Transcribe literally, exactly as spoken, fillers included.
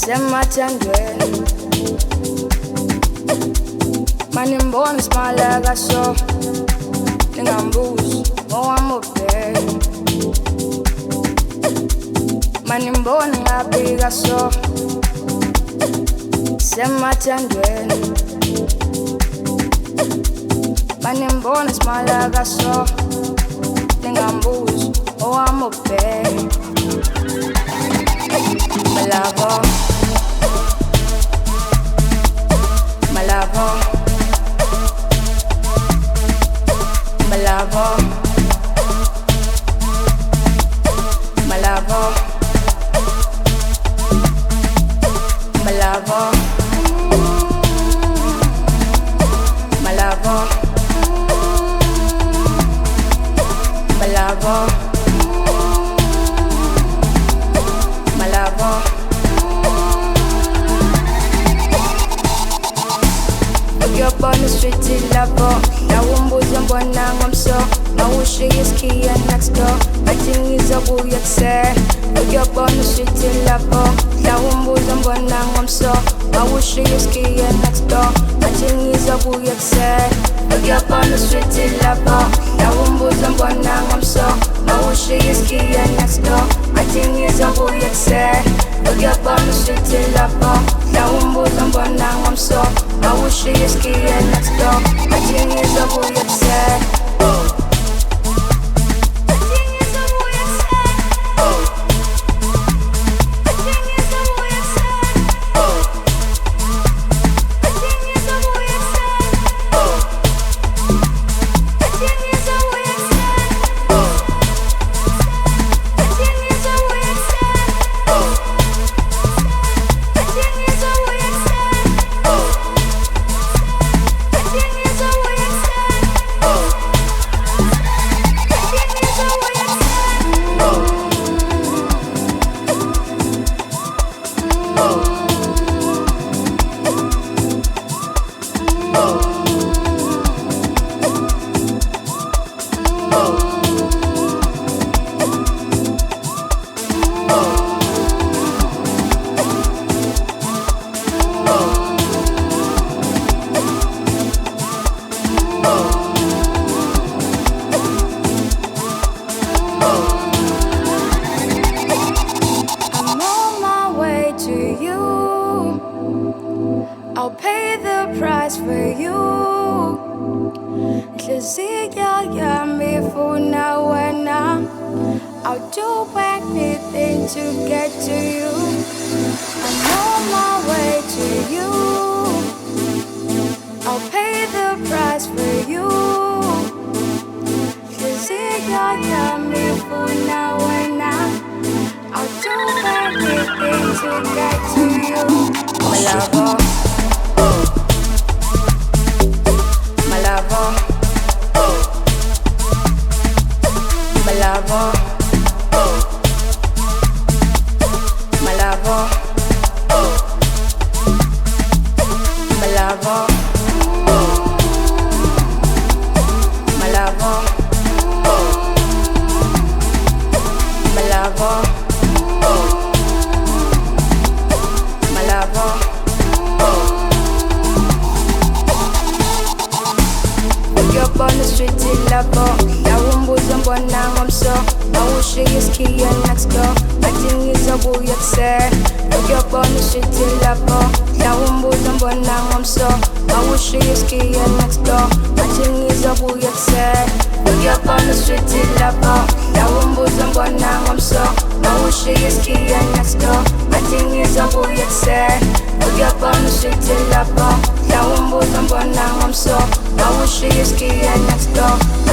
semathandweni manimbona isimaleka so ningambuzi owami ubheke manimbona ngabika so semathandweni manimbona isimaleka so ningambuzi owami ubheke Malavo, Malavo, Malavo, Malavo, Malavo, Malavo, Malavo. Up on the street till lavo Nawumbuza mbona ngomso Mawushe iskiya next door Batingiza buyakse Up on the street till lavo Nawumbuza mbona ngomso Mawushe iskiya next door Batingiza buyakse Up on the street till lavo Nawumbuza mbona ngomso Mawushe iskiya next door Batingiza buyakse Up on the street till lavo Nawumbuza mbona ngomso I wish she is key and next door. I think it's a boy upset. I think it's a boy upset. I think it's a boy upset. I think it's a boy upset. I think it's a boy upset. I think it's a boy upset. I think it's a boy upset. I'll pay the price for you. Nhliziyo yami ifuna wena. I'll do anything to get to you. I'm on my way to you. I'll pay the price for you. Nhliziyo yami ifuna wena. I'll do anything to get to you. Malavo. Malavo, Malavo, Malavo, Malavo, Malavo, Malavo, Malavo. Up on the street till lavo Nawumbuza mbona ngomso Mawushe iskiya next door Batingiza buyakse Up on the street till lavo Nawumbuza mbona ngomso Mawushe iskiya next door Batingiza buyakse Up on the street till lavo Nawumbuza mbona ngomso Mawushe iskiya next door Batingiza buyakse Up on the street till lavo Nawumbuza mbona ngomso I wish she is key and next door.